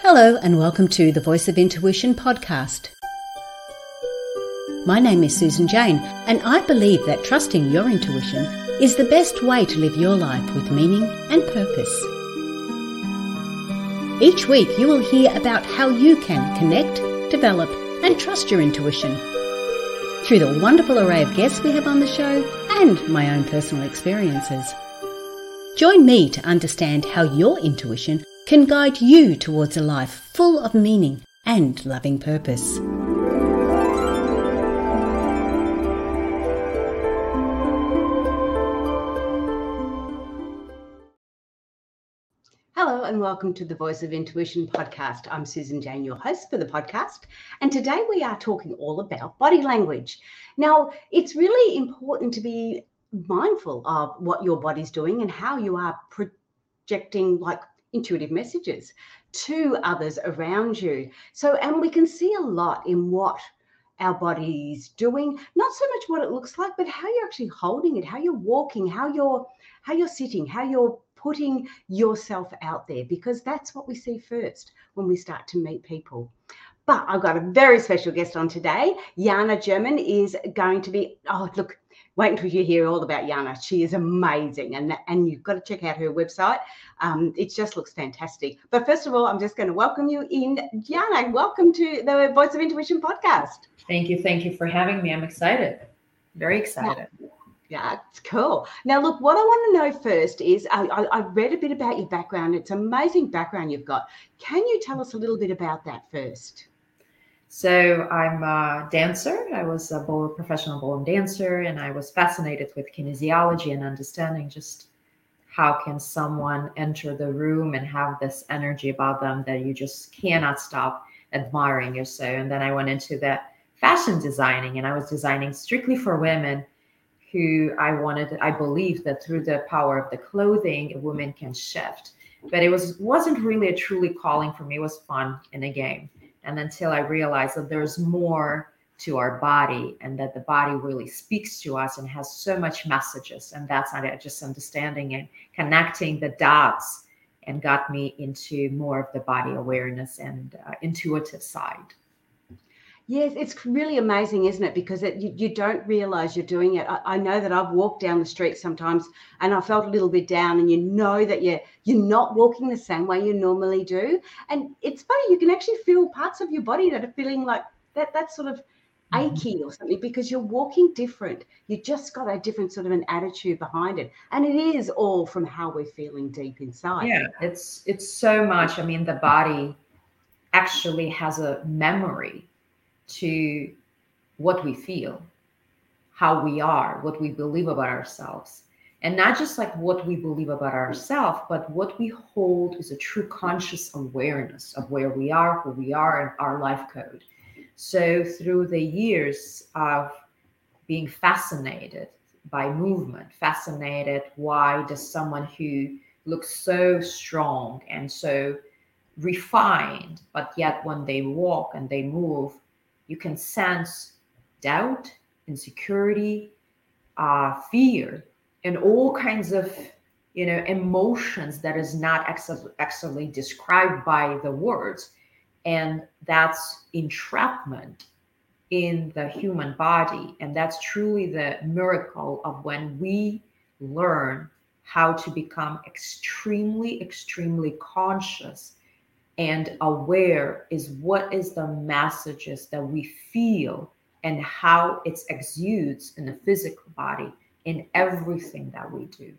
Hello and welcome to the Voice of Intuition podcast. My name is Susan Jane and I believe that trusting your intuition is the best way to live your life with meaning and purpose. Each week you will hear about how you can connect, develop and trust your intuition through the wonderful array of guests we have on the show and my own personal experiences. Join me to understand how your intuition can guide you towards a life full of meaning and loving purpose. Hello and welcome to the Voice of Intuition podcast. I'm Susan Jane, your host for the podcast, and today we are talking all about body language. Now, it's really important to be mindful of what your body's doing and how you are projecting intuitive messages to others around you. And we can see a lot in what our body's doing, not so much what it looks like, but how you're actually holding it, how you're walking, how you're sitting, how you're putting yourself out there, because that's what we see first when we start to meet people. But I've got a very special guest on today. Jana German is going to be, wait until you hear all about Jana. She is amazing, and you've got to check out her website. It just looks fantastic. But first of all, I'm just going to welcome you in. Jana, welcome to the Voice of Intuition podcast. Thank you for having me. I'm excited. Very excited. Yeah, it's cool. Now, look, what I want to know first is I read a bit about your background. It's an amazing background you've got. Can you tell us a little bit about that first? So I'm a dancer. I was a professional ballroom dancer, and I was fascinated with kinesiology and understanding just how can someone enter the room and have this energy about them that you just cannot stop admiring yourself. And then I went into that fashion designing, and I was designing strictly for women who I believed that through the power of the clothing, a woman can shift. But it wasn't really a truly calling for me. It was fun in a game. And until I realized that there's more to our body and that the body really speaks to us and has so much messages. And that's not just understanding and connecting the dots, and got me into more of the body awareness and intuitive side. Yes, it's really amazing, isn't it? Because you don't realize you're doing it. I know that I've walked down the street sometimes and I felt a little bit down, and you know that you're not walking the same way you normally do. And it's funny, you can actually feel parts of your body that are feeling like that's sort of achy or something, because you're walking different. You just got a different sort of an attitude behind it. And it is all from how we're feeling deep inside. Yeah, it's so much. I mean, the body actually has a memory to what we feel, how we are, what we believe about ourselves. And not just like what we believe about ourselves, but what we hold is a true conscious awareness of where we are, who we are, and our life code. So through the years of being fascinated by movement, fascinated, why does someone who looks so strong and so refined, but yet when they walk and they move, you can sense doubt, insecurity, fear, and all kinds of, emotions that is not actually described by the words. And that's entrapment in the human body. And that's truly the miracle of when we learn how to become extremely, extremely conscious and aware is what is the messages that we feel and how it exudes in the physical body in everything that we do.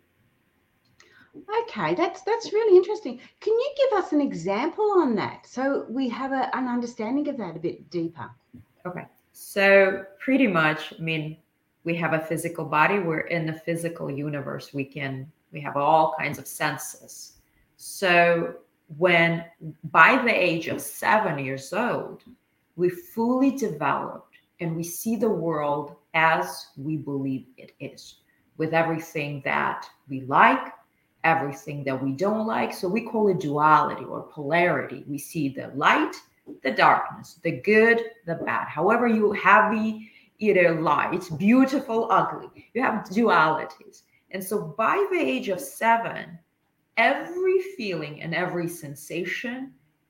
Okay, that's really interesting. Can you give us an example on that so we have an understanding of that a bit deeper? Okay, so pretty much, we have a physical body. We're in the physical universe. We have all kinds of senses. So when by the age of 7 years old, we fully developed and we see the world as we believe it is, with everything that we like, everything that we don't like. So we call it duality or polarity. We see the light, the darkness, the good, the bad. However you have light, beautiful, ugly. You have dualities. And so by the age of 7, every feeling and every sensation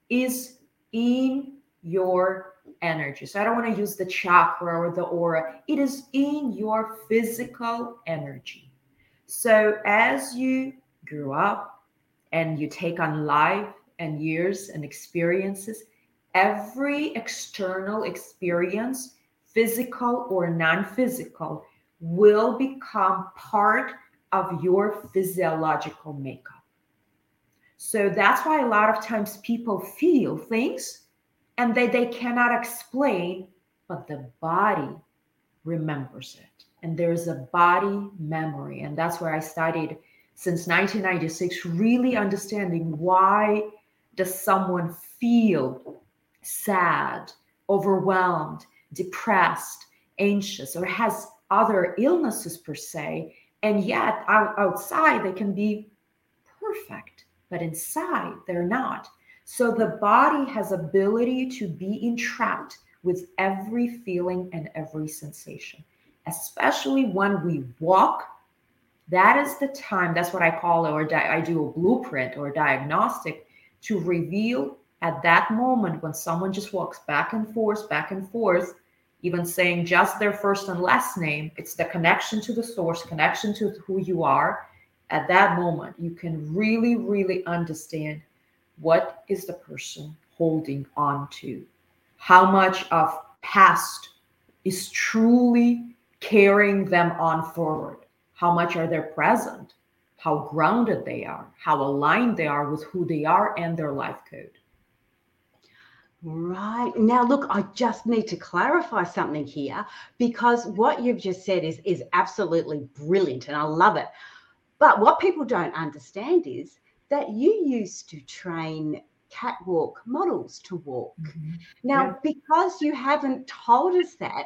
is in your energy. So I don't want to use the chakra or the aura. It is in your physical energy. So as you grew up and you take on life and years and experiences, every external experience, physical or non-physical, will become part of your physiological makeup. So that's why a lot of times people feel things and they cannot explain, but the body remembers it. And there's a body memory. And that's where I studied since 1996, really understanding why does someone feel sad, overwhelmed, depressed, anxious, or has other illnesses per se. And yet outside they can be perfect, but inside they're not. So the body has ability to be entrapped with every feeling and every sensation, especially when we walk. That is the time, that's what I call it, or I do a blueprint or a diagnostic to reveal at that moment when someone just walks back and forth, even saying just their first and last name. It's the connection to the source, connection to who you are. At that moment, you can really, really understand what is the person holding on to, how much of past is truly carrying them on forward, how much are they present, how grounded they are, how aligned they are with who they are and their life code. Right. Now, look, I just need to clarify something here, because what you've just said is absolutely brilliant and I love it. But what people don't understand is that you used to train catwalk models to walk. Mm-hmm. Now, Yeah. because you haven't told us that,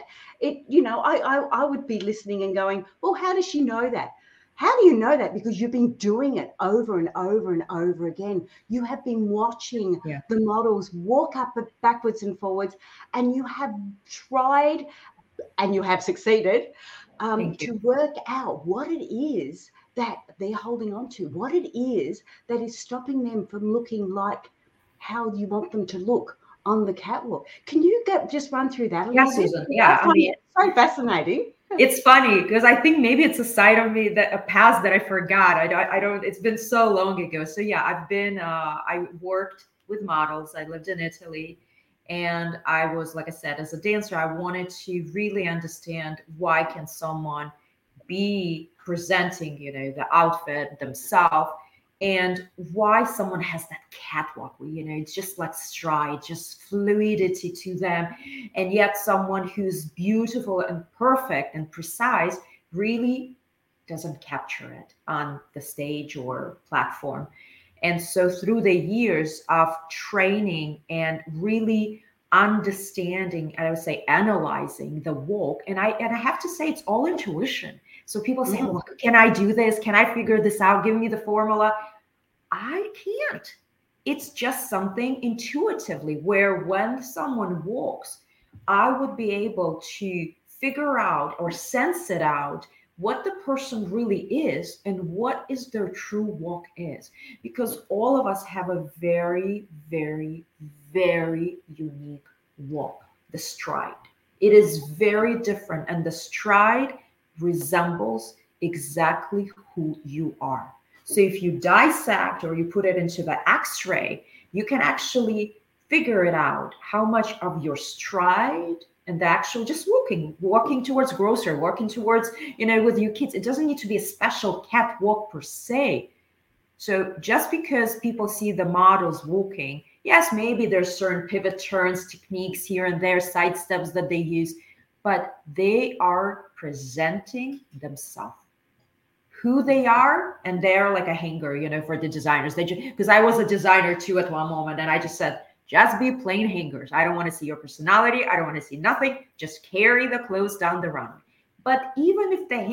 I would be listening and going, well, how does she know that? How do you know that? Because you've been doing it over and over and over again. You have been watching Yeah. the models walk up backwards and forwards, and you have tried and you have succeeded Thank you. to work out what it is that they're holding on to, what it is that is stopping them from looking like how you want them to look on the catwalk. Can you just run through that a Yeah, little bit? Susan. Yeah, I find it so fascinating. it's funny because I think maybe it's a side of me, that a past that I forgot. I don't, it's been so long ago. So yeah, I worked with models. I lived in Italy, and I was, like I said, as a dancer, I wanted to really understand why can someone be presenting, the outfit themselves, and why someone has that catwalk where, it's just like stride, just fluidity to them. And yet someone who's beautiful and perfect and precise really doesn't capture it on the stage or platform. And so through the years of training and really understanding, I would say analyzing the walk, and I have to say it's all intuition. So people say, well, can I do this? Can I figure this out? Give me the formula. I can't. It's just something intuitively where when someone walks, I would be able to figure out or sense it out what the person really is and what is their true walk is. Because all of us have a very, very, very unique walk, the stride. It is very different, and the stride resembles exactly who you are. So if you dissect or you put it into the x-ray, you can actually figure it out how much of your stride and the actual just walking towards grocery, walking towards, with your kids. It doesn't need to be a special catwalk per se. So just because people see the models walking, yes, maybe there's certain pivot turns, techniques here and there, side steps that they use, but they are presenting themselves, who they are, and they're like a hanger, for the designers. Because I was a designer too at one moment, and I just said, just be plain hangers. I don't want to see your personality. I don't want to see nothing. Just carry the clothes down the runway. But even if the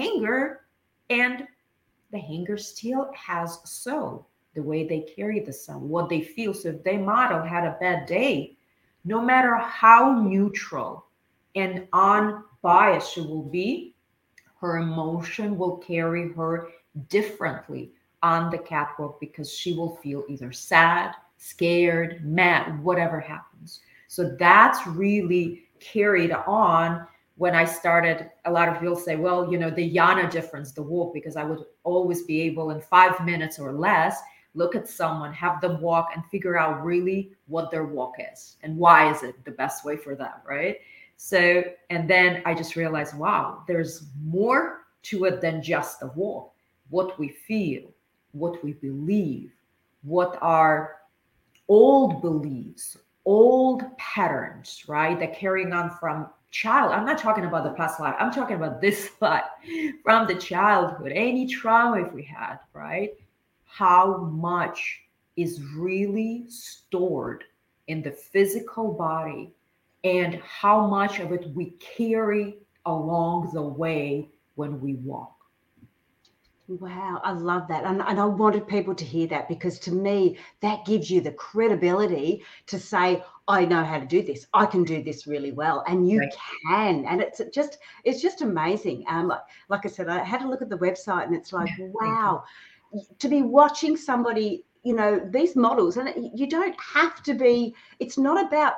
hanger still has soul, the way they carry the sun, what they feel. So if they model had a bad day, no matter how neutral and unbiased she will be, her emotion will carry her differently on the catwalk, because she will feel either sad, scared, mad, whatever happens. So that's really carried on when I started. A lot of people say, well, the Yana difference, the walk, because I would always be able in 5 minutes or less, look at someone, have them walk and figure out really what their walk is and why is it the best way for them, right? So, and then I just realized, wow, there's more to it than just a walk. What we feel, what we believe, what are old beliefs, old patterns, right? That carrying on from child. I'm not talking about the past life. I'm talking about this life, from the childhood, any trauma if we had, right? How much is really stored in the physical body and how much of it we carry along the way when we walk. Wow, I love that. And I wanted people to hear that, because to me, that gives you the credibility to say, I know how to do this. I can do this really well. And you Right. can. And it's just amazing. Like I said, I had a look at the website and it's like, Thank you. wow, to be watching somebody, these models, and you don't have to be, it's not about,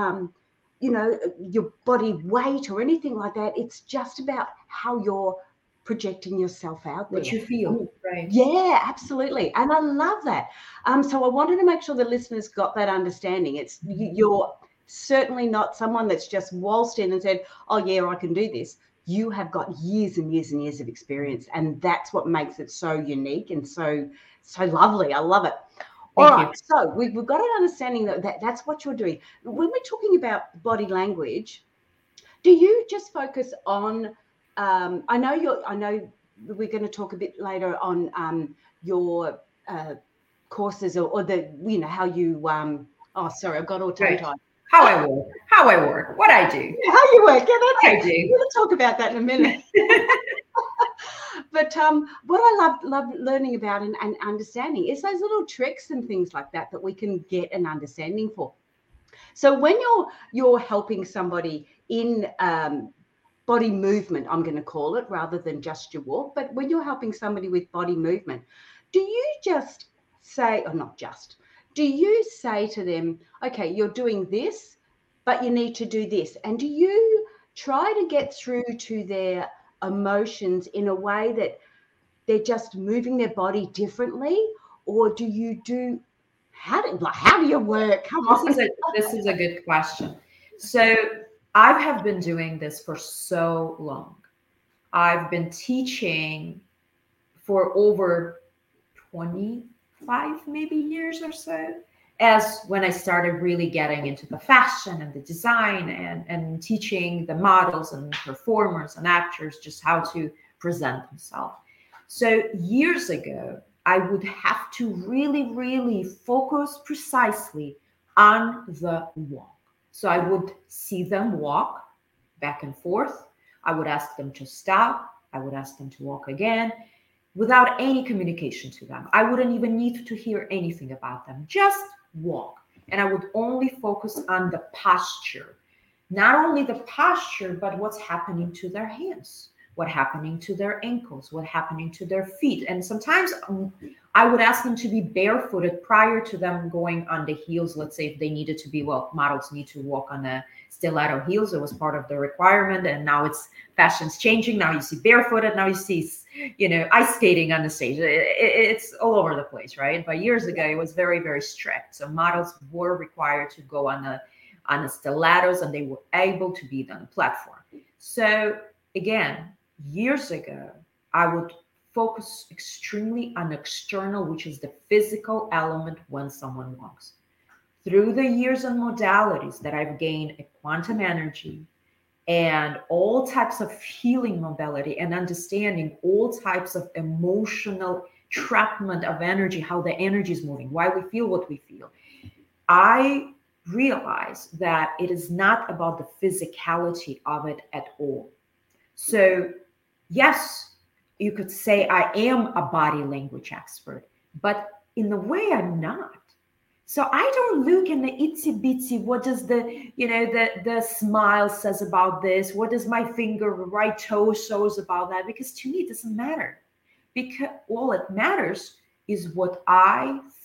your body weight or anything like that. It's just about how you're projecting yourself out there. What you feel, right? Yeah, absolutely. And I love that. So I wanted to make sure the listeners got that understanding. It's you're certainly not someone that's just waltzed in and said, oh yeah, I can do this. You have got years and years and years of experience. And that's what makes it so unique and so lovely. I love it. All Thank you. right. So we've got an understanding that that's what you're doing. When we're talking about body language, do you just focus on I know we're going to talk a bit later on your courses or the how you oh sorry, I've got all tongue tied. How I work, what I do. How you work? Yeah, that's I it. do. We're going to talk about that in a minute. But what I love learning about and understanding is those little tricks and things like that we can get an understanding for. So when you're helping somebody in body movement, I'm going to call it, rather than just your walk, but when you're helping somebody with body movement, do you just say, or not just, do you say to them, okay, you're doing this, but you need to do this? And do you try to get through to their emotions in a way that they're just moving their body differently? Or do you do, how do you work? Come on. This is a good question. So I have been doing this for so long. I've been teaching for over 25 maybe years or so, as when I started really getting into the fashion and the design and teaching the models and performers and actors just how to present themselves. So years ago, I would have to really, really focus precisely on the walk. So I would see them walk back and forth. I would ask them to stop. I would ask them to walk again without any communication to them. I wouldn't even need to hear anything about them. Just walk. And I would only focus on the posture. Not only the posture, but what's happening to their hands, what's happening to their ankles, what's happening to their feet. And sometimes I would ask them to be barefooted prior to them going on the heels. Let's say if they needed to be, well, models need to walk on a stiletto heels. It was part of the requirement. And now fashion's changing. Now you see barefooted. Now you see, ice skating on the stage. It's all over the place, right? But years ago, it was very, very strict. So models were required to go on the stilettos, and they were able to be on the platform. So again, years ago, I would focus extremely on external, which is the physical element when someone walks. Through the years and modalities that I've gained a quantum energy and all types of healing mobility and understanding all types of emotional entrapment of energy, how the energy is moving, why we feel what we feel, I realize that it is not about the physicality of it at all. So yes, you could say I am a body language expert, but in a way I'm not. So I don't look in the itsy bitsy, what does the smile says about this? What does my right toe shows about that? Because to me, it doesn't matter. Because all it matters is what I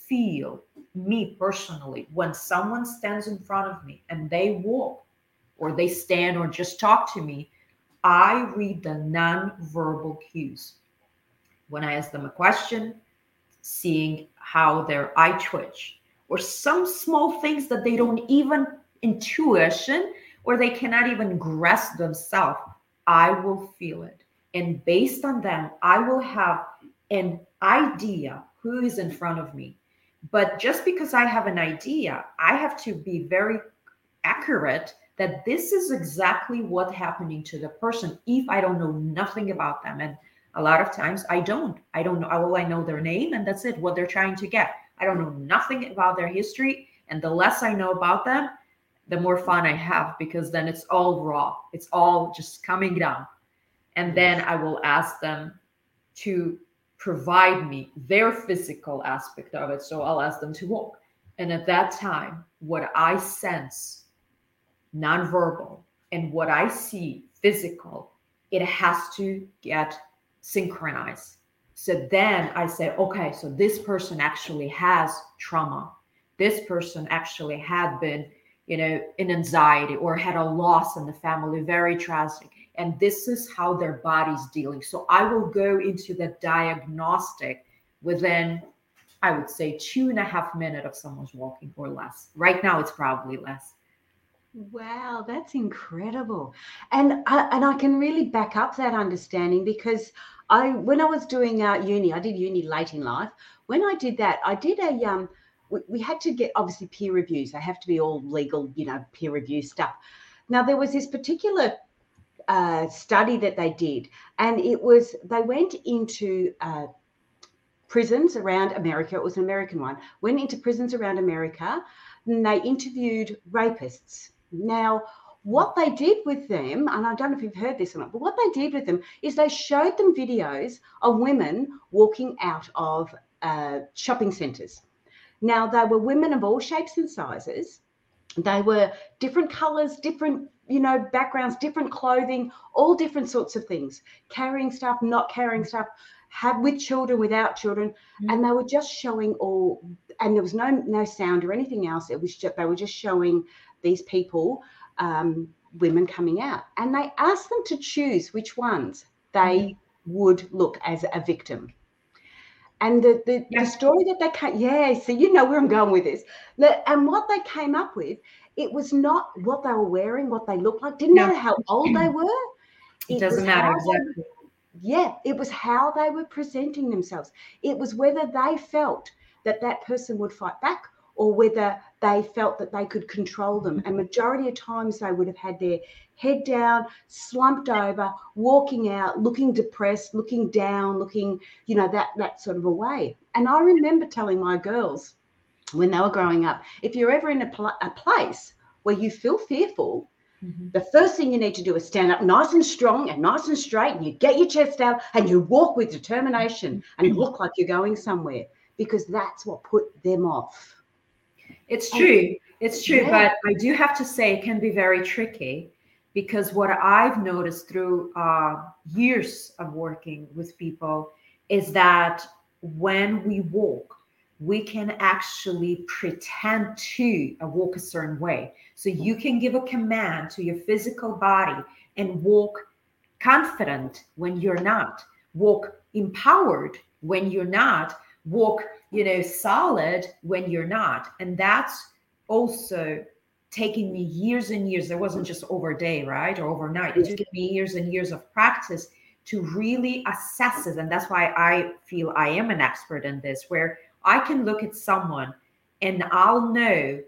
feel, me personally, when someone stands in front of me and they walk or they stand or just talk to me, I read the non-verbal cues. When I ask them a question, seeing how their eye twitch or some small things that they don't even intuition or they cannot even grasp themselves, I will feel it. And based on them, I will have an idea who is in front of me. But just because I have an idea, I have to be very accurate that this is exactly what happening to the person if I don't know nothing about them. And a lot of times I don't know. All I know their name and that's it, what they're trying to get. I don't know nothing about their history. And the less I know about them, the more fun I have, because then it's all raw. It's all just coming down. And then I will ask them to provide me their physical aspect of it. So I'll ask them to walk. And at that time, what I sense nonverbal and what I see physical, it has to get synchronized. So then I say, okay, so this person actually has trauma. This person actually had been, in anxiety or had a loss in the family, very tragic. And this is how their body's dealing. So I will go into the diagnostic within, I would say, 2.5 minutes of someone's walking or less. Right now, it's probably less. Wow, that's incredible. And I can really back up that understanding, because when I was doing uni, I did uni late in life. When I did that, I did we had to get obviously peer reviews. They have to be all legal, peer review stuff. Now there was this particular study that they did, and they went into prisons around America. It was an American one. Went into prisons around America, and they interviewed rapists. Now, what they did with them, and I don't know if you've heard this or not, but what they did with them is they showed them videos of women walking out of shopping centres. Now, they were women of all shapes and sizes. They were different colours, different, backgrounds, different clothing, all different sorts of things, carrying stuff, not carrying stuff, with children, without children. Mm-hmm. And they were just showing all, and there was no sound or anything else. It was just, they were just showing these people, women coming out, and they asked them to choose which ones they would look as a victim. And the story that they came, so you know where I'm going with this. And what they came up with, it was not what they were wearing, what they looked like, didn't matter how old they were. It doesn't matter exactly. It was how they were presenting themselves. It was whether they felt that person would fight back, or whether they felt that they could control them. And majority of times they would have had their head down, slumped over, walking out, looking depressed, looking down, looking, that sort of a way. And I remember telling my girls when they were growing up, if you're ever in a place where you feel fearful, the first thing you need to do is stand up nice and strong and nice and straight, and you get your chest out and you walk with determination and look like you're going somewhere, because that's what put them off. It's true. It's true. Yeah. But I do have to say it can be very tricky, because what I've noticed through years of working with people is that when we walk, we can actually pretend to walk a certain way. So you can give a command to your physical body and walk confident when you're not, walk empowered when you're not, walk, solid when you're not. And that's also taking me years and years. It wasn't just over a day, right? Or overnight. It took me years and years of practice to really assess it. And that's why I feel I am an expert in this, where I can look at someone and I'll know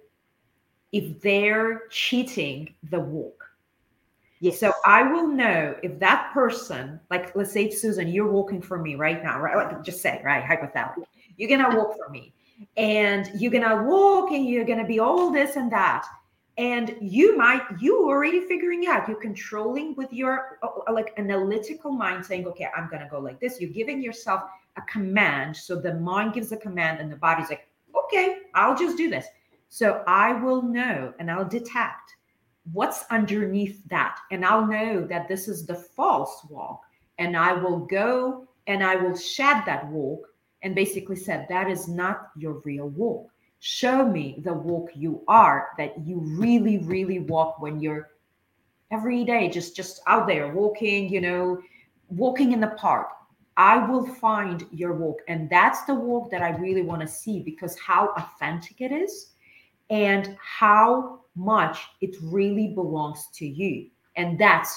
if they're cheating the walk. Yes. So I will know if that person, like, let's say, Susan, you're walking for me right now, right? Just say, right, hypothetically, you're going to walk for me, and you're going to walk and you're going to be all this and that. And you already figuring out, you're controlling with your like analytical mind saying, okay, I'm going to go like this. You're giving yourself a command. So the mind gives a command and the body's like, okay, I'll just do this. So I will know and I'll detect what's underneath that. And I'll know that this is the false walk. And I will go and I will shed that walk and basically said, that is not your real walk. Show me the walk you are, that you really, really walk when you're every day, just out there walking, walking in the park. I will find your walk. And that's the walk that I really want to see, because how authentic it is and how much it really belongs to you. And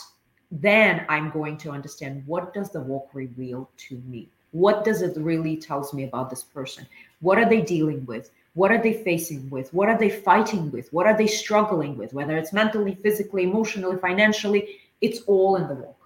then I'm going to understand, what does the walk reveal to me? What does it really tells me about this person? What are they dealing with? What are they facing with? What are they fighting with? What are they struggling with? Whether it's mentally, physically, emotionally, financially, it's all in the walk.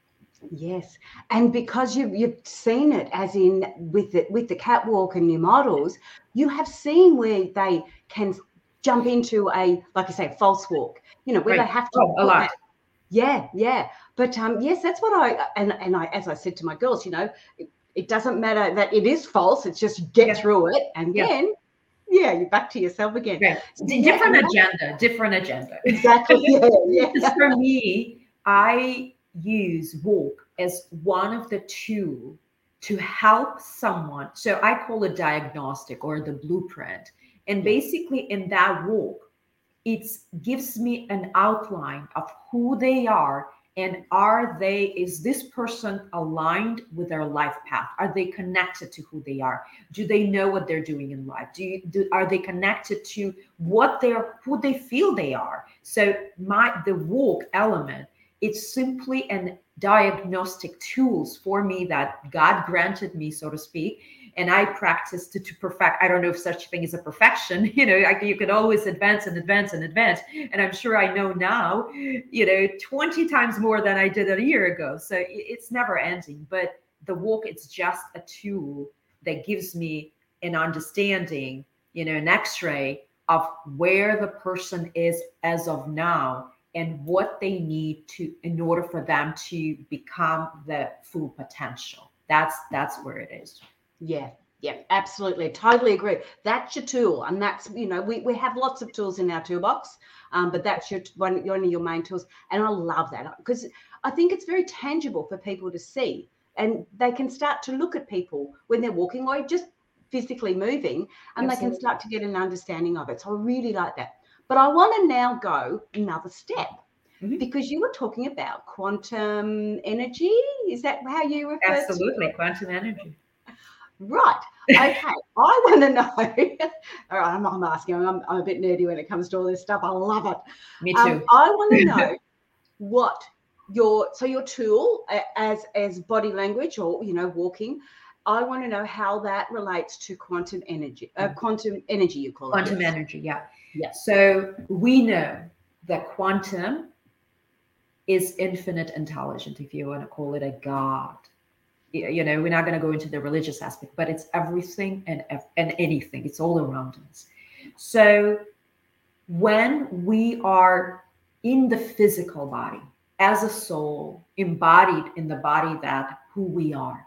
Yes, and because you've seen it, as in with the catwalk and your models, you have seen where they can jump into a, like I say, false walk. Where Right. they have to a put lot. that. Yeah. But yes, that's what I as I said to my girls, it doesn't matter that it is false. It's just get through it, and then you're back to yourself again. Right. So, different agenda. Exactly. Yeah. Because for me, I use walk as one of the tools to help someone. So I call it diagnostic or the blueprint. And basically in that walk, it gives me an outline of who they are, and is this person aligned with their life path? Are they connected to who they are? Do they know what they're doing in life? Are they connected to who they feel they are? So the walk element, it's simply an diagnostic tools for me that God granted me, so to speak. And I practiced to perfect. I don't know if such a thing is a perfection. You can always advance and advance and advance. And I'm sure I know now, 20 times more than I did a year ago. So it's never ending. But the walk, it's just a tool that gives me an understanding, an x-ray of where the person is as of now and what they need in order for them to become the full potential. That's where it is. Yeah, absolutely. Totally agree. That's your tool. And that's, we have lots of tools in our toolbox, but that's one of your main tools. And I love that, because I think it's very tangible for people to see, and they can start to look at people when they're walking or just physically moving, and Absolutely. They can start to get an understanding of it. So I really like that. But I want to now go another step. Mm-hmm. Because you were talking about quantum energy. Is that how you refer to it? Absolutely, quantum energy. Right. Okay. I want to know. All right. I'm asking. I'm a bit nerdy when it comes to all this stuff. I love it. Me too. I want to know what your tool as body language, or walking. I want to know how that relates to quantum energy. Quantum energy, you call it. Quantum energy. Yeah. So we know that quantum is infinite intelligence, if you want to call it a God. We're not going to go into the religious aspect, but it's everything and anything. It's all around us. So when we are in the physical body as a soul, embodied in the body, that who we are,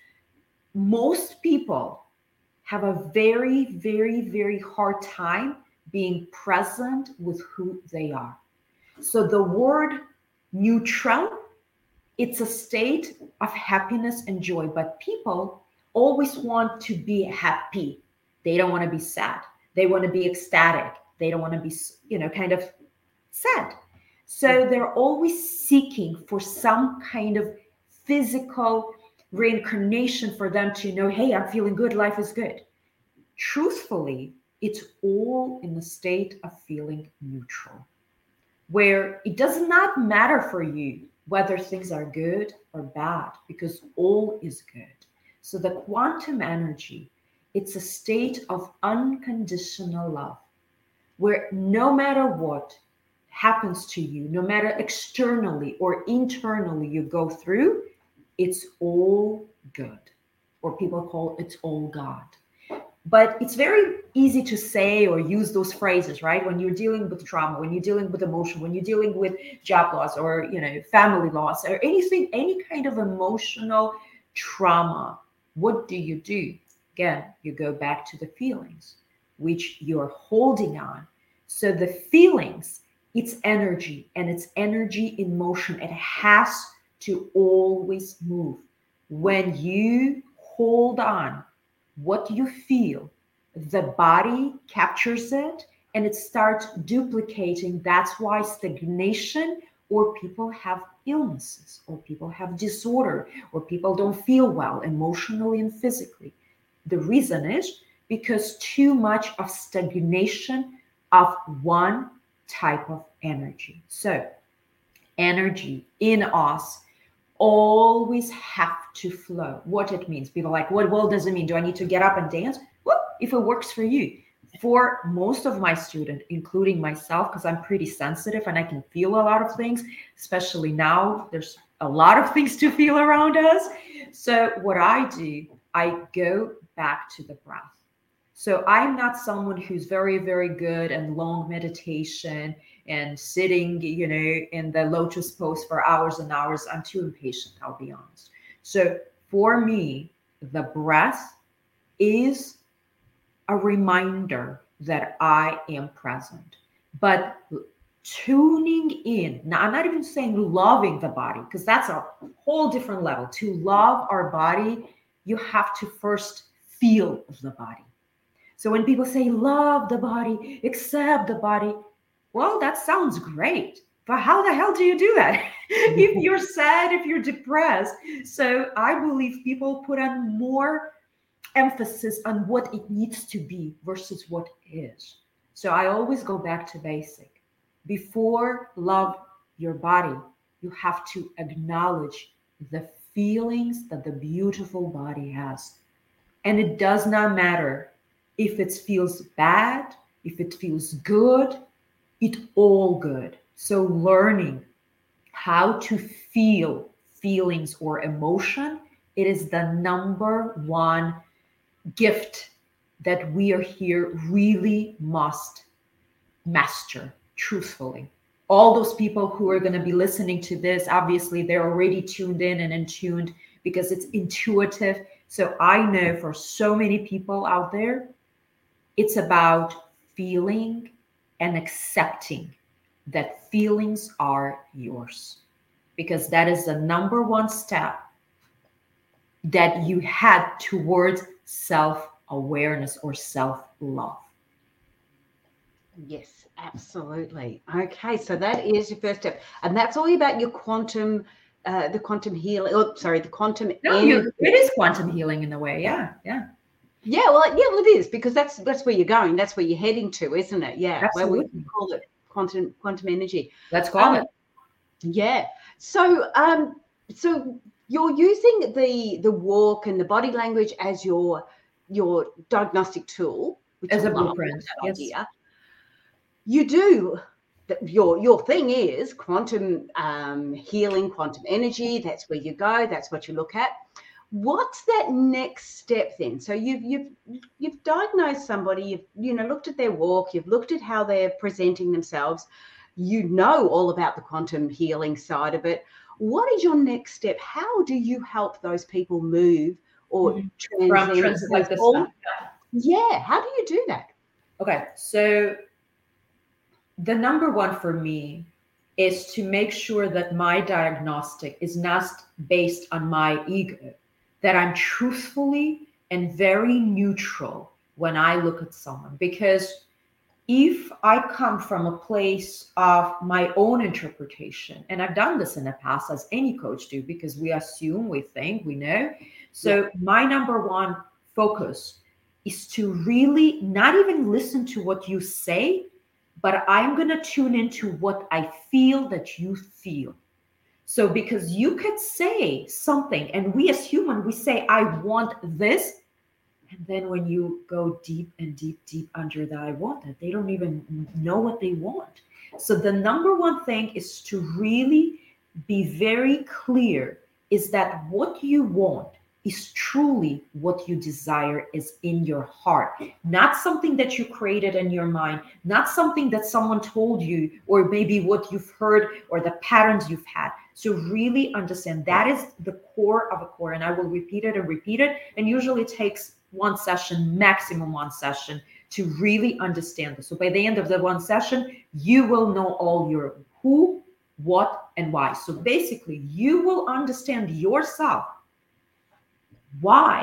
most people have a very, very, very hard time being present with who they are. So the word neutral, it's a state of happiness and joy, but people always want to be happy. They don't want to be sad. They want to be ecstatic. They don't want to be, kind of sad. So they're always seeking for some kind of physical reincarnation for them to know, hey, I'm feeling good. Life is good. Truthfully, it's all in the state of feeling neutral, where it does not matter for you whether things are good or bad, because all is good. So the quantum energy, it's a state of unconditional love, where no matter what happens to you, no matter externally or internally you go through, it's all good. Or people call it all God. But it's very easy to say or use those phrases, right? When you're dealing with trauma, when you're dealing with emotion, when you're dealing with job loss or, family loss or anything, any kind of emotional trauma, what do? Again, you go back to the feelings, which you're holding on. So the feelings, it's energy, and it's energy in motion. It has to always move. When you hold on what you feel, the body captures it and it starts duplicating. That's why stagnation, or people have illnesses, or people have disorder, or people don't feel well emotionally and physically. The reason is because too much of stagnation of one type of energy. So energy in us always have to flow. What it means, people are like, what well does it mean? Do I need to get up and dance? Well, if it works for you. For most of my students, including myself, because I'm pretty sensitive and I can feel a lot of things, especially now, there's a lot of things to feel around us. So what I do, I go back to the breath. So I'm not someone who's very, very good at long meditation and sitting, in the lotus pose for hours and hours. I'm too impatient, I'll be honest. So for me, the breath is a reminder that I am present. But tuning in, now I'm not even saying loving the body, because that's a whole different level. To love our body, you have to first feel the body. So when people say love the body, accept the body, well, that sounds great. But how the hell do you do that? If you're sad, if you're depressed. So I believe people put on more emphasis on what it needs to be versus what is. So I always go back to basic. Before love your body, you have to acknowledge the feelings that the beautiful body has. And it does not matter if it feels bad, if it feels good, it's all good. So learning how to feel feelings or emotion, it is the number one gift that we are here really must master, truthfully. All those people who are going to be listening to this, obviously they're already tuned in and in tuned because it's intuitive. So I know for so many people out there, it's about feeling and accepting that feelings are yours, because that is the number one step that you had towards self-awareness or self-love. Yes, absolutely. Okay, so that is your first step, and that's all about your quantum, the quantum healing. Oh, sorry, the quantum. It is quantum healing in a way. Yeah. Well, it is, because that's where you're going. That's where you're heading to, isn't it? Yeah. Absolutely. Where we call it quantum energy. Let's call it. Yeah. So so you're using the walk and the body language as your diagnostic tool, which As I a love blueprint. that Yes. idea. You do. Your thing is quantum healing, quantum energy. That's where you go. That's what you look at. What's that next step then? So you've diagnosed somebody. You've looked at their walk. You've looked at how they're presenting themselves. You know all about the quantum healing side of it. What is your next step? How do you help those people move or transcend? Like this stuff. Yeah. How do you do that? Okay. So the number one for me is to make sure that my diagnostic is not based on my ego, that I'm truthfully and very neutral when I look at someone. Because if I come from a place of my own interpretation, and I've done this in the past, as any coach do, because we assume, we think, we know. So my number one focus is to really not even listen to what you say, but I'm going to tune into what I feel that you feel. So because you could say something, and we as human, we say, I want this. And then when you go deep and deep, deep under the I want it, they don't even know what they want. So the number one thing is to really be very clear, is that what you want is truly what you desire is in your heart, not something that you created in your mind, not something that someone told you, or maybe what you've heard or the patterns you've had. So really understand that is the core of a core. And I will repeat it and repeat it. And usually it takes one session, maximum one session, to really understand this. So by the end of the one session, you will know all your who, what, and why. So basically, you will understand yourself, why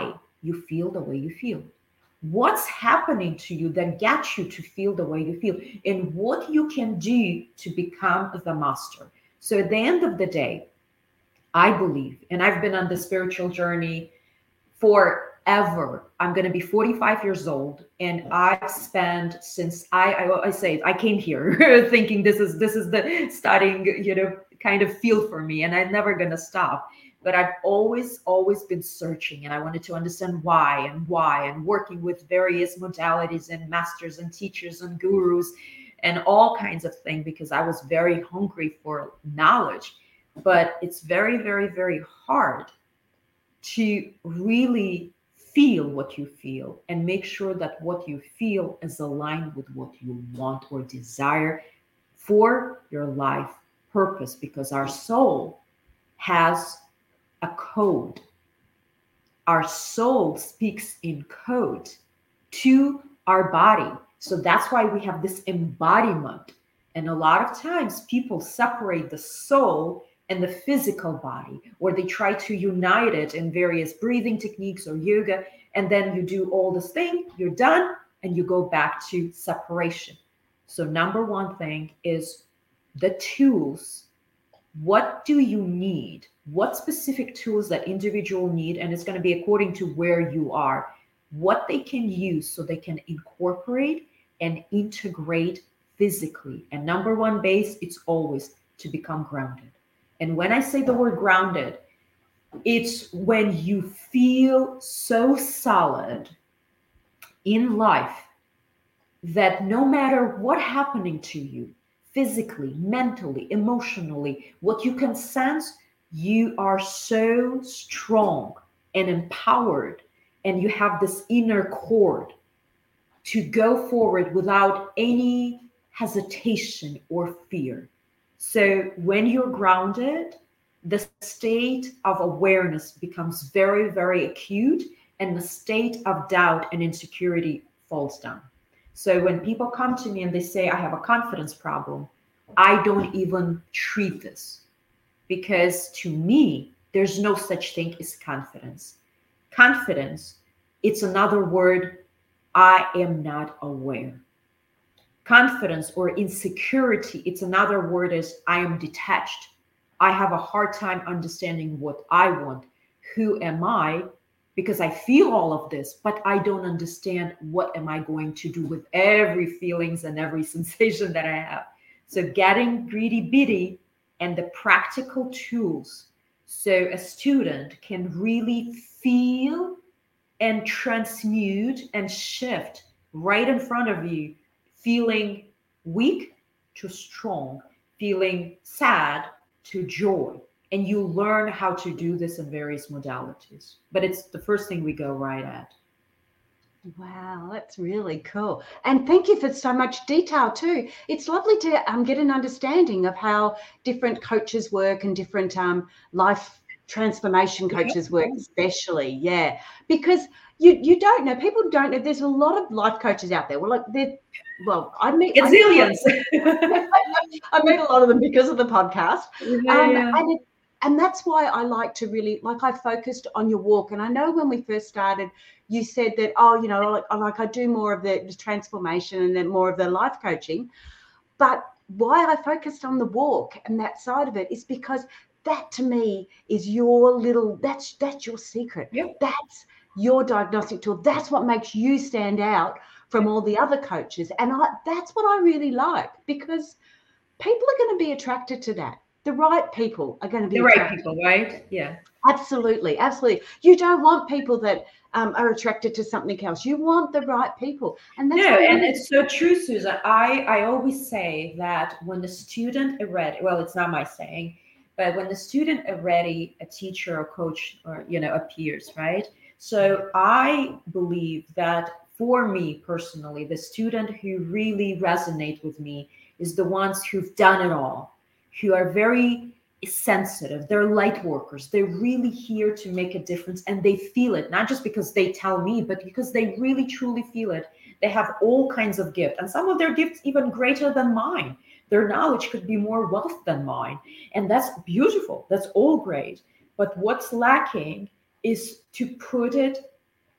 you feel the way you feel? What's happening to you that gets you to feel the way you feel, and what you can do to become the master. So at the end of the day, I believe, and I've been on the spiritual journey forever. I'm going to be 45 years old, and I've spent since I say I came here thinking this is the starting, kind of field for me, and I'm never going to stop. But I've always been searching, and I wanted to understand why, and working with various modalities and masters and teachers and gurus and all kinds of things, because I was very hungry for knowledge. But it's very, very, very hard to really feel what you feel and make sure that what you feel is aligned with what you want or desire for your life purpose, because our soul has a code. Our soul speaks in code to our body. So that's why we have this embodiment. And a lot of times people separate the soul and the physical body, or they try to unite it in various breathing techniques or yoga. And then you do all this thing, you're done, and you go back to separation. So number one thing is the tools. What do you need? What specific tools that individual need? And it's going to be according to where you are, what they can use so they can incorporate and integrate physically. And number one base, it's always to become grounded. And when I say the word grounded, it's when you feel so solid in life that no matter what happening to you, physically, mentally, emotionally, what you can sense, you are so strong and empowered, and you have this inner cord to go forward without any hesitation or fear. So when you're grounded, the state of awareness becomes very, very acute, and the state of doubt and insecurity falls down. So when people come to me and they say, I have a confidence problem, I don't even treat this, because to me, there's no such thing as confidence. Confidence, it's another word, I am not aware. Confidence or insecurity, it's another word, is I am detached. I have a hard time understanding what I want. Who am I? Because I feel all of this, but I don't understand what am I going to do with every feelings and every sensation that I have. So getting greedy bitty and the practical tools so a student can really feel and transmute and shift right in front of you, feeling weak to strong, feeling sad to joy. And you learn how to do this in various modalities. But it's the first thing we go right at. Wow, that's really cool. And thank you for so much detail too. It's lovely to get an understanding of how different coaches work and different life transformation coaches work, especially. Yeah, because you don't know, people don't know. There's a lot of life coaches out there. I meet gazillions. I meet a lot of them because of the podcast. Yeah. And that's why I like to really, I focused on your walk. And I know when we first started, you said that, I do more of the transformation and then more of the life coaching. But why I focused on the walk and that side of it is because that to me is that's your secret. Yep. That's your diagnostic tool. That's what makes you stand out from all the other coaches. And that's what I really like, because people are going to be attracted to that. The right people are going to be the right people, right? Yeah. Absolutely. You don't want people that are attracted to something else. You want the right people. And that's and it's so true, Susan. I always say that when the student is ready, well, it's not my saying, but when the student is ready, a teacher or coach or appears, right? So I believe that for me personally, the student who really resonate with me is the ones who've done it all, who are very sensitive. They're light workers. They're really here to make a difference, and they feel it, not just because they tell me, but because they really truly feel it. They have all kinds of gifts, and some of their gifts even greater than mine. Their knowledge could be more wealth than mine, and that's beautiful. That's all great. But what's lacking is to put it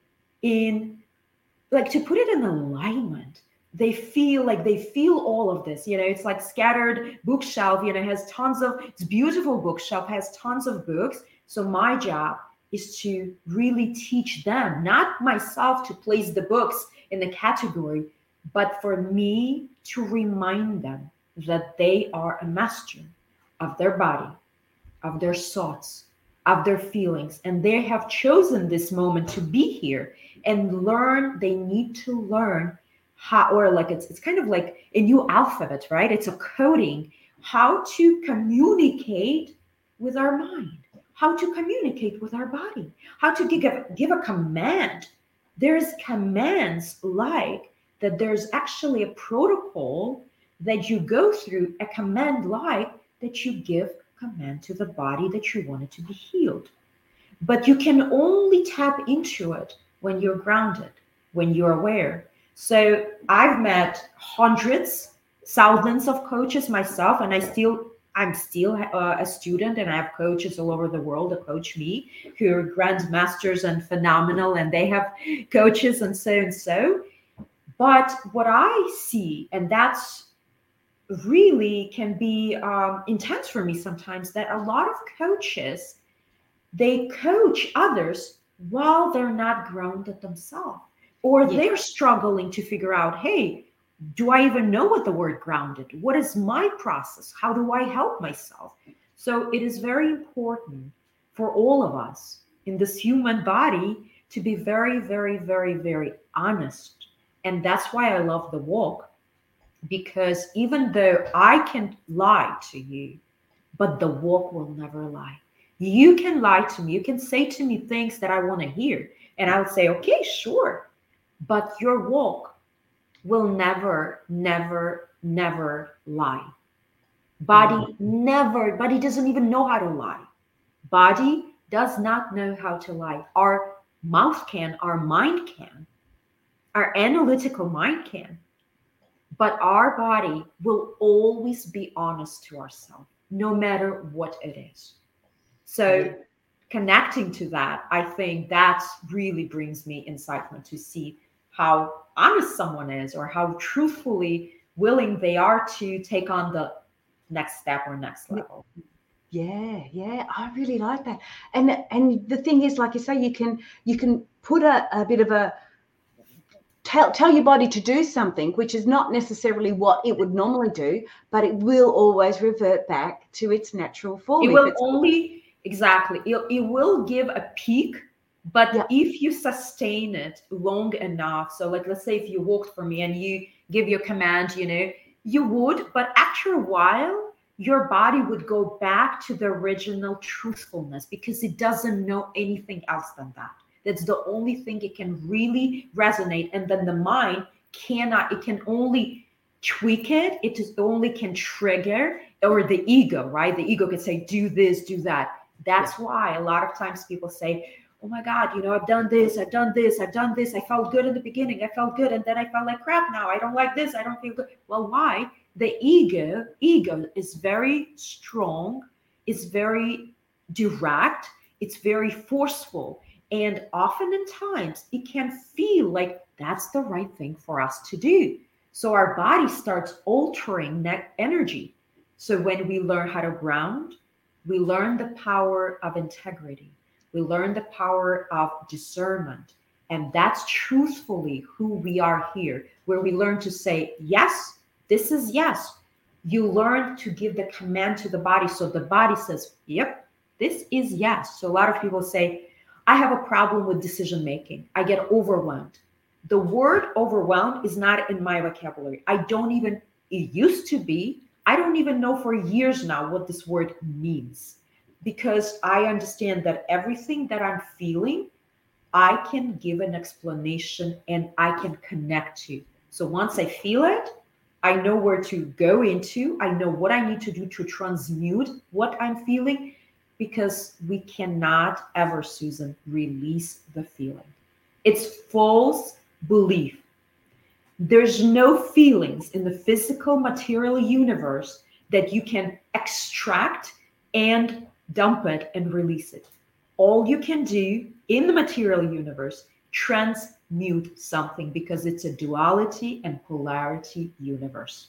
in, like, to put it in alignment. They feel all of this, it's like scattered bookshelf, it's beautiful bookshelf, has tons of books. So my job is to really teach them, not myself to place the books in the category, but for me to remind them that they are a master of their body, of their thoughts, of their feelings, and they have chosen this moment to be here and learn. They need to learn how, or like it's kind of like a new alphabet, right? It's a coding, how to communicate with our mind, how to communicate with our body, how to give a command. There's commands like that. There's actually a protocol that you go through, a command like that you give command to the body that you want it to be healed. But you can only tap into it when you're grounded, when you're aware. So I've met hundreds, thousands of coaches myself, and I'm still a student, and I have coaches all over the world that coach me who are grandmasters and phenomenal, and they have coaches and so and so. But what I see, and that's really can be intense for me sometimes, that a lot of coaches, they coach others while they're not grounded themselves, or they're struggling to figure out, hey, do I even know what the word grounded? What is my process? How do I help myself? So it is very important for all of us in this human body to be very, very, very, very honest. And that's why I love the walk, because even though I can lie to you, but the walk will never lie. You can lie to me. You can say to me things that I want to hear, and I'll say, okay, sure. But your walk will never, never, never lie. Body doesn't even know how to lie. Body does not know how to lie. Our mouth can, our mind can, our analytical mind can. But our body will always be honest to ourselves, no matter what it is. So connecting to that, I think that really brings me excitement to see how honest someone is, or how truthfully willing they are to take on the next step or next level. Yeah, I really like that. And the thing is, like you say, you can put a bit of a tell your body to do something, which is not necessarily what it would normally do, but it will always revert back to its natural form. It will only, exactly, it will give a peak, but if you sustain it long enough, so like, let's say if you walked for me and you give your command, you would, but after a while, your body would go back to the original truthfulness, because it doesn't know anything else than that. That's the only thing it can really resonate. And then the mind cannot, it can only tweak it. It just only can trigger, or the ego, right? The ego can say, do this, do that. That's why a lot of times people say, oh my God, I've done this, I've done this, I've done this. I felt good in the beginning. I felt good. And then I felt like crap now. I don't like this. I don't feel good. Well, why? The ego is very strong. It's very direct. It's very forceful. And often in times, it can feel like that's the right thing for us to do. So our body starts altering that energy. So when we learn how to ground, we learn the power of integrity. We learn the power of discernment. And that's truthfully who we are here, where we learn to say, yes, this is yes. You learn to give the command to the body. So the body says, yep, this is yes. So a lot of people say, I have a problem with decision making. I get overwhelmed. The word overwhelmed is not in my vocabulary. It used to be. I don't even know for years now what this word means, because I understand that everything that I'm feeling, I can give an explanation and I can connect to. So once I feel it, I know where to go into. I know what I need to do to transmute what I'm feeling. Because we cannot ever, Susan, release the feeling. It's false belief. There's no feelings in the physical material universe that you can extract and dump it and release it. All you can do in the material universe, transmute something, because it's a duality and polarity universe.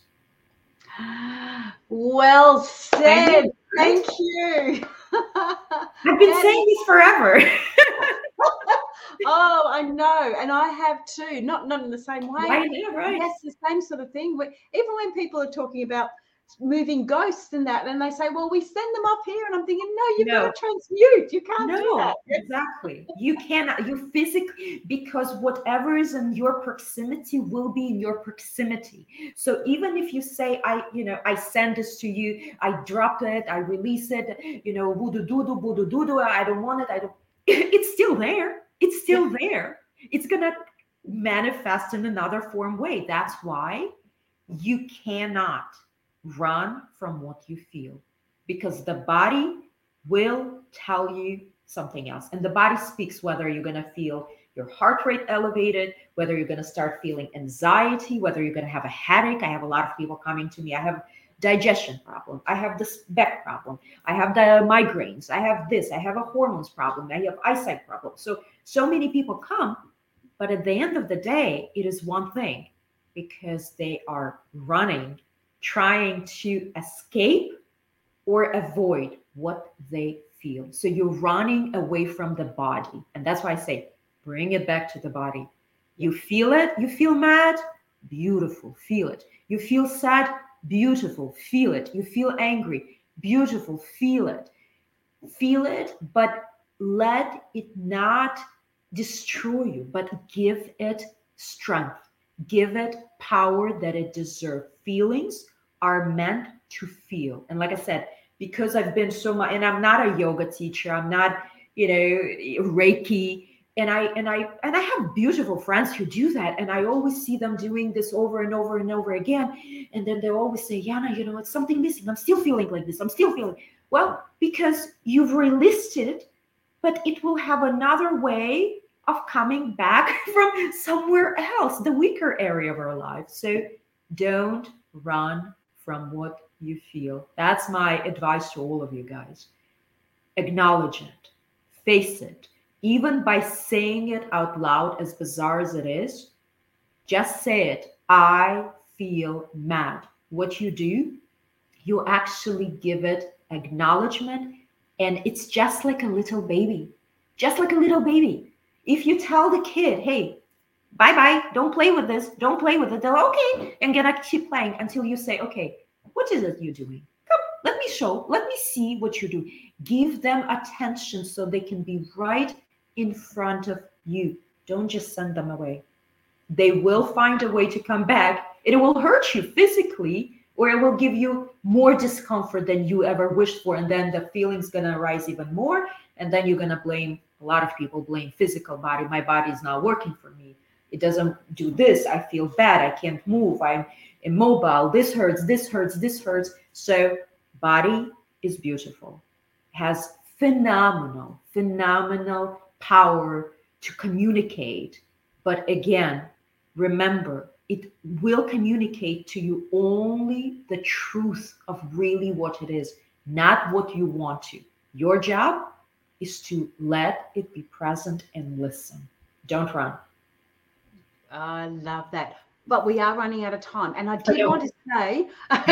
Well said. Know, right? Thank you. I've been saying this forever. Oh, I know, and I have too. Not in the same way. I know, right? Yes, the same sort of thing. Even when people are talking about moving ghosts and that, and they say, "Well, we send them up here," and I'm thinking, "No, you've got to transmute. You can't do that." Exactly. You cannot. You physically, because whatever is in your proximity will be in your proximity. So even if you say, I send this to you, I drop it, I release it, voodoo doodoo, I don't want it. I don't. It's still there. It's still there. It's gonna manifest in another form way. That's why you cannot run from what you feel, because the body will tell you something else. And the body speaks whether you're going to feel your heart rate elevated, whether you're going to start feeling anxiety, whether you're going to have a headache. I have a lot of people coming to me. I have digestion problem. I have this back problem. I have the migraines. I have this. I have a hormones problem. I have eyesight problem. So many people come, but at the end of the day, it is one thing, because they are running, trying to escape or avoid what they feel. So you're running away from the body. And that's why I say, bring it back to the body. You feel it. You feel mad. Beautiful. Feel it. You feel sad. Beautiful. Feel it. You feel angry. Beautiful. Feel it. Feel it, but let it not destroy you, but give it strength. Give it power that it deserves. Feelings are meant to feel. And like I said, because I've been so much, and I'm not a yoga teacher, I'm not, Reiki, and I have beautiful friends who do that, and I always see them doing this over and over and over again, and then they always say, Yana, it's something missing. I'm still feeling like this. I'm still feeling. Well, because you've released it, but it will have another way of coming back from somewhere else, the weaker area of our life. So don't run from what you feel. That's my advice to all of you guys. Acknowledge it, face it. Even by saying it out loud, as bizarre as it is, just say it. I feel mad. What you do, you actually give it acknowledgement, and it's just like a little baby. Just like a little baby. If you tell the kid, hey, bye-bye, don't play with this, don't play with it, they're okay, and gonna keep playing until you say, okay, what is it you're doing? Come, let me see what you do. Give them attention so they can be right in front of you. Don't just send them away. They will find a way to come back. It will hurt you physically, or it will give you more discomfort than you ever wished for. And then the feeling's gonna arise even more. And then you're gonna blame, a lot of people blame physical body. My body is not working for me. It doesn't do this. I feel bad. I can't move. I'm immobile. This hurts, this hurts, this hurts. So body is beautiful. Has phenomenal power to communicate. But again, remember, it will communicate to you only the truth of really what it is, not what you want to. Your job is to let it be present and listen. Don't run. I love that. But we are running out of time. And I did want to say,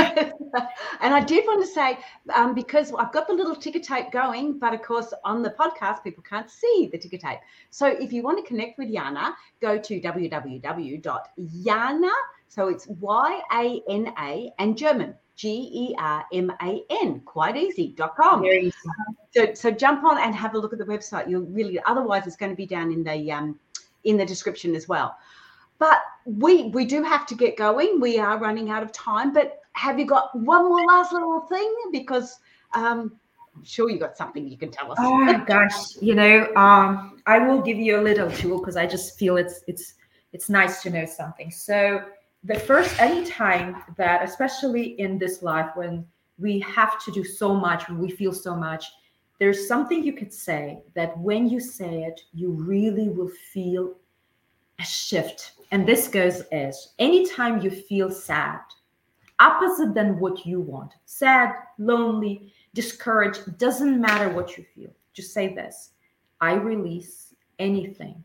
because I've got the little ticker tape going, but of course on the podcast, people can't see the ticker tape. So if you want to connect with Yana, go to www.Yana, so it's YANA and German, GERMAN, quite easy.com. Very easy. So jump on and have a look at the website. You'll really, otherwise it's going to be down in the description as well. But we do have to get going. We are running out of time. But have you got one more last little thing? Because I'm sure you got something you can tell us. Oh gosh, I will give you a little tool, because I just feel it's nice to know something. So anytime that, especially in this life, when we have to do so much, when we feel so much, there's something you could say that when you say it, you really will feel a shift. And this goes as, anytime you feel sad, opposite than what you want, sad, lonely, discouraged, doesn't matter what you feel. Just say this: I release anything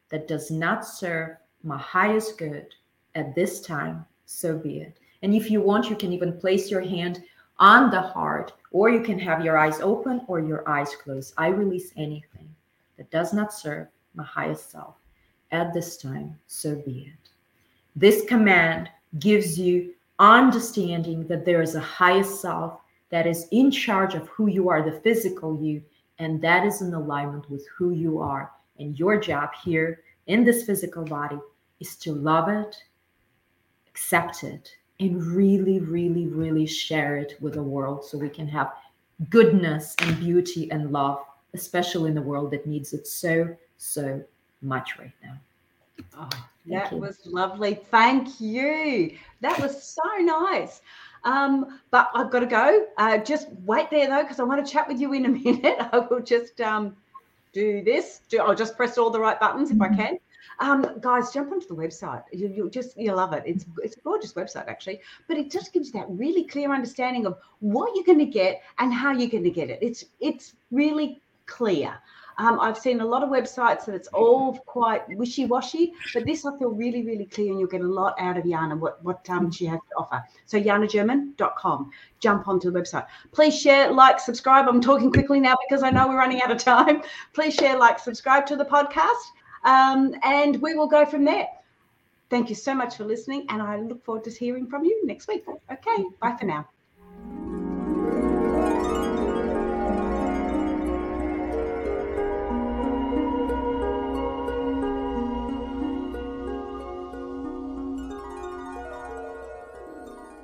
that does not serve my highest good at this time, so be it. And if you want, you can even place your hand on the heart, or you can have your eyes open or your eyes closed. I release anything that does not serve my highest self at this time, so be it. This command gives you understanding that there is a highest self that is in charge of who you are, the physical you, and that is in alignment with who you are. And your job here in this physical body is to love it, accept it, and really, really, really share it with the world so we can have goodness and beauty and love, especially in the world that needs it so, so much right now. Oh, that was lovely. Thank you. That was so nice. But I've got to go. Just wait there, though, because I want to chat with you in a minute. I will just do this. I'll just press all the right buttons if I can. Guys, jump onto the website. You'll love it. It's a gorgeous website, actually, but it just gives you that really clear understanding of what you're going to get and how you're going to get it. It's really clear. I've seen a lot of websites that it's all quite wishy-washy, but this I feel really, really clear, and you'll get a lot out of Jana, what she has to offer. So janagerman.com. Jump onto the website. Please share, like, subscribe. I'm talking quickly now because I know we're running out of time. Please share, like, subscribe to the podcast, and we will go from there. Thank you so much for listening, and I look forward to hearing from you next week. Okay, bye for now.